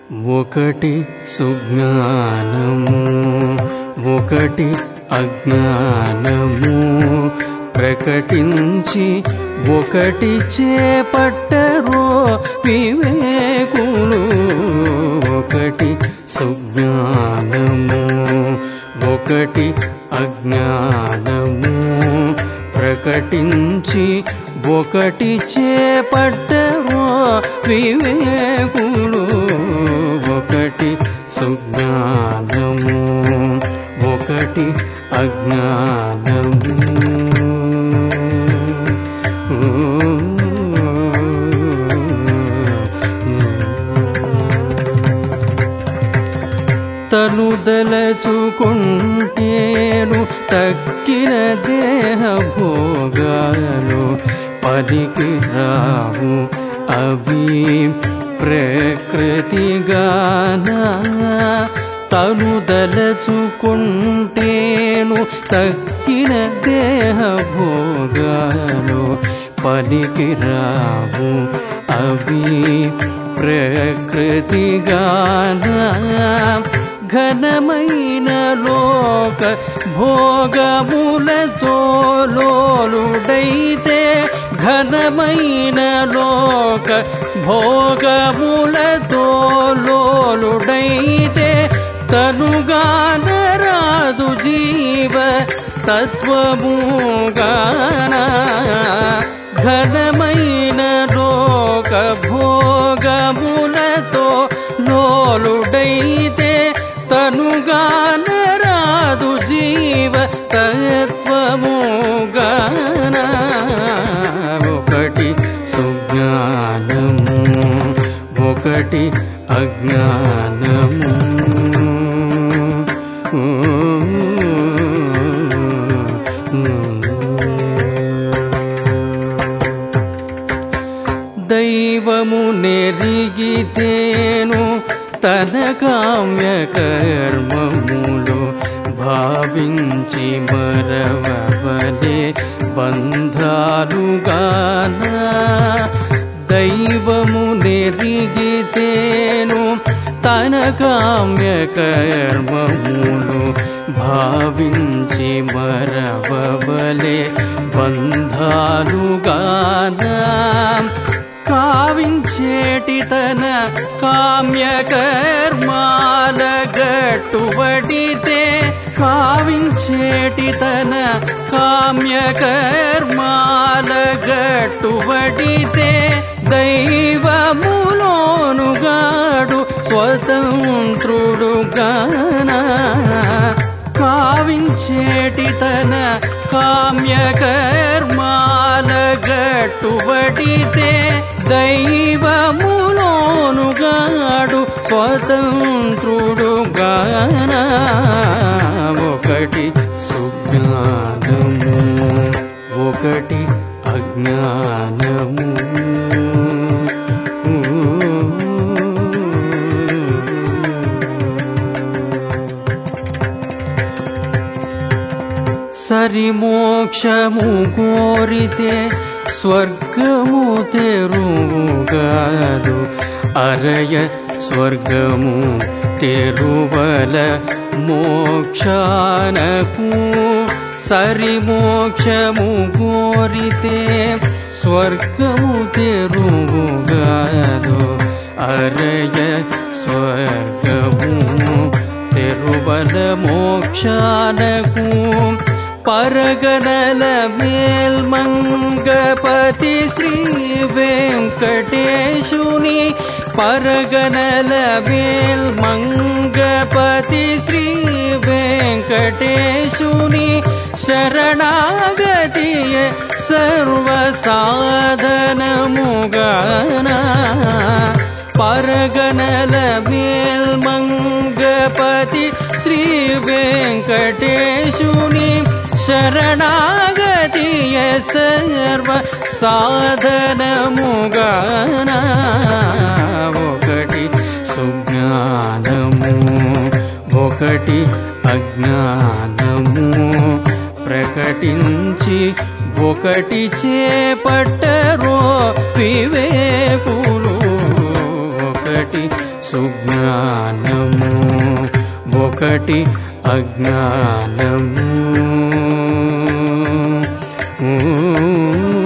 ఒకటి సుజ్ఞానము ఒకటి అజ్ఞానము ప్రకటించి ఒకటి చేపట్టరో వివేకులు. ఒకటి సుజ్ఞానము ఒకటి అజ్ఞానము ప్రకటించి ఒకటి చేపట్టరో వివేకులు. ఒకటి సుజ్ఞానము ఒకటి అజ్ఞానము. తను దలచుకుంటేను తక్కిన దేహ భోగాలు పనికి రావు అవి ప్రకృతిగానా. తను దలచుకుంటేను తక్కిన దేహ భోగాలు పనికి రావు అవి ప్రకృతిగానా. ఘనమైన లోక భోగములతో లోలుడైతే ఘనమైన లోక భోగములతో లోలుడైతే తనుగానరాదు జీవ తత్వముగాన. ఘనమైన లోక భోగములతో లోలుడైతే తనుగానరాదు జీవ తత్వముగాన. ఒకటి సుజ్ఞానము ఒకటి అజ్ఞానము. దైవము నెరిగితేను తన కామ్య కర్మములు భావించి మరవవలే బంధాలుగానా. దైవము నెరిగితేను తన కామ్య కర్మములు భావించి మరవవలే బంధాలుగానా. కావించేటి తన కామ్య కర్మాల గట్టుబడితే కావించేటి తన కామ్య కర్మాల గట్టుబడితే దైవములోనుగాడు స్వతంత్రుడుగానా. కావించేటి తన కామ్య కర్మాల గట్టుబడితే దైవములోనుగాడు స్వతంత్రుడుగానా. ఒకటి సుజ్ఞానము ఒకటి అజ్ఞానము. సరి మోక్షము కోరితే స్వర్గము తెరువుగాదు అరయ స్వర్గము తెరువల మోక్షానకు. సరి మోక్షము కోరితే స్వర్గము తెరువుగాదు అరయ స్వర్గము తెరువల మోక్షానకు. పరగనల మేల్మంగపతి శ్రీ వెంకటేశుని పరగనల మేల్మంగపతి శ్రీ వెంకటేశుని శరణాగతియ సర్వసాధనముగానా. పరగనల మేల్మంగపతి శ్రీ వెంకటేశుని శరణాగతియ సర్వ సాధనముగానా. ఒకటి సుజ్ఞానము ఒకటి అజ్ఞానము ప్రకటించి ఒకటి చేపట్టరో వివేకులు. ఒకటి సుజ్ఞానము ఒకటి అజ్ఞానము